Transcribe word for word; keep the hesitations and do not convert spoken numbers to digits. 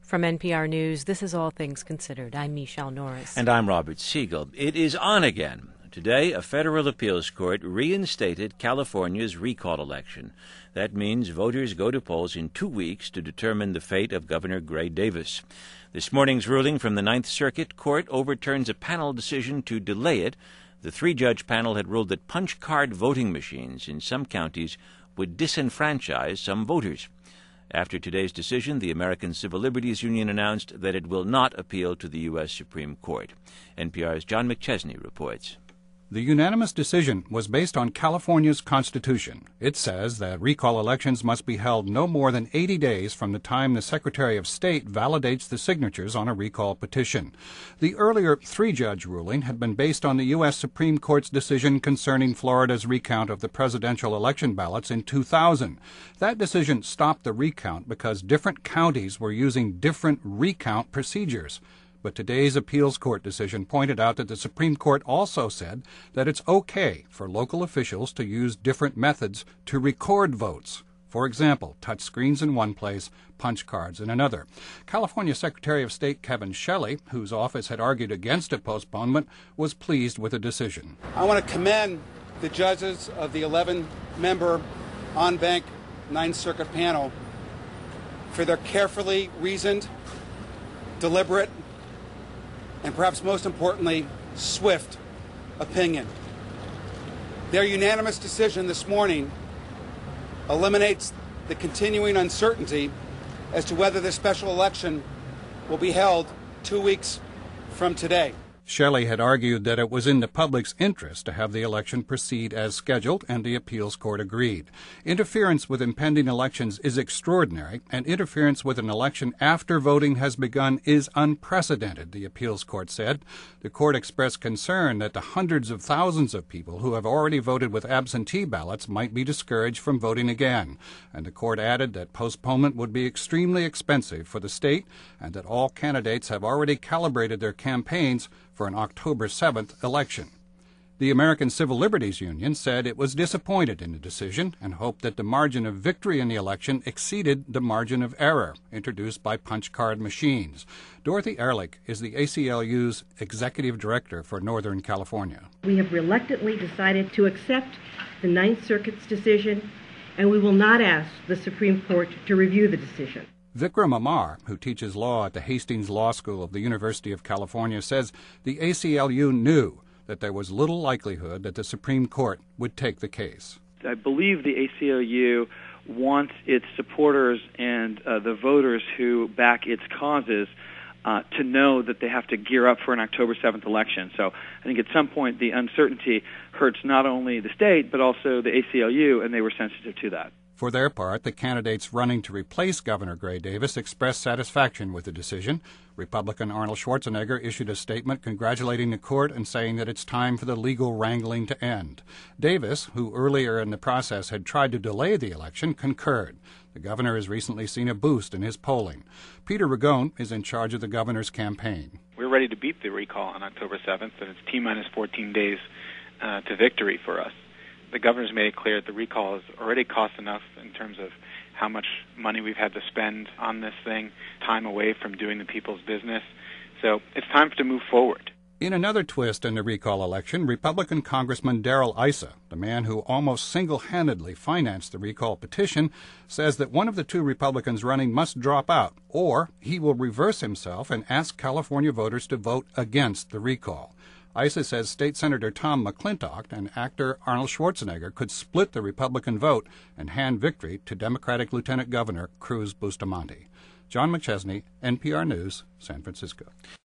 From N P R News, this is All Things Considered. I'm Michelle Norris. And I'm Robert Siegel. It is on again. Today, a federal appeals court reinstated California's recall election. That means voters go to polls in two weeks to determine the fate of Governor Gray Davis. This morning's ruling from the Ninth Circuit Court overturns a panel decision to delay it. The three-judge panel had ruled that punch card voting machines in some counties would disenfranchise some voters. After today's decision, the American Civil Liberties Union announced that it will not appeal to the U S Supreme Court. N P R's John McChesney reports. The unanimous decision was based on California's Constitution. It says that recall elections must be held no more than eighty days from the time the Secretary of State validates the signatures on a recall petition. The earlier three-judge ruling had been based on the U S Supreme Court's decision concerning Florida's recount of the presidential election ballots in two thousand. That decision stopped the recount because different counties were using different recount procedures. But today's appeals court decision pointed out that the Supreme Court also said that it's okay for local officials to use different methods to record votes. For example, touch screens in one place, punch cards in another. California Secretary of State Kevin Shelley, whose office had argued against a postponement, was pleased with the decision. I want to commend the judges of the eleven-member en banc Ninth Circuit panel for their carefully reasoned, deliberate, and perhaps most importantly, swift opinion. Their unanimous decision this morning eliminates the continuing uncertainty as to whether this special election will be held two weeks from today. Shelley had argued that it was in the public's interest to have the election proceed as scheduled, and the appeals court agreed. Interference with impending elections is extraordinary, and interference with an election after voting has begun is unprecedented, the appeals court said. The court expressed concern that the hundreds of thousands of people who have already voted with absentee ballots might be discouraged from voting again. And the court added that postponement would be extremely expensive for the state, and that all candidates have already calibrated their campaigns for an October seventh election. The American Civil Liberties Union said it was disappointed in the decision and hoped that the margin of victory in the election exceeded the margin of error introduced by punch card machines. Dorothy Ehrlich is the A C L U's executive director for Northern California. We have reluctantly decided to accept the Ninth Circuit's decision, and we will not ask the Supreme Court to review the decision. Vikram Amar, who teaches law at the Hastings Law School of the University of California, says the A C L U knew that there was little likelihood that the Supreme Court would take the case. I believe the A C L U wants its supporters and uh, the voters who back its causes uh, to know that they have to gear up for an October seventh election. So I think at some point the uncertainty hurts not only the state but also the A C L U, and they were sensitive to that. For their part, the candidates running to replace Governor Gray Davis expressed satisfaction with the decision. Republican Arnold Schwarzenegger issued a statement congratulating the court and saying that it's time for the legal wrangling to end. Davis, who earlier in the process had tried to delay the election, concurred. The governor has recently seen a boost in his polling. Peter Ragone is in charge of the governor's campaign. We're ready to beat the recall on October seventh, and it's T-minus fourteen days uh, to victory for us. The governor's made it clear that the recall has already cost enough in terms of how much money we've had to spend on this thing, time away from doing the people's business. So it's time to move forward. In another twist in the recall election, Republican Congressman Darrell Issa, the man who almost single-handedly financed the recall petition, says that one of the two Republicans running must drop out, or he will reverse himself and ask California voters to vote against the recall. Issa says State Senator Tom McClintock and actor Arnold Schwarzenegger could split the Republican vote and hand victory to Democratic Lieutenant Governor Cruz Bustamante. John McChesney, N P R News, San Francisco.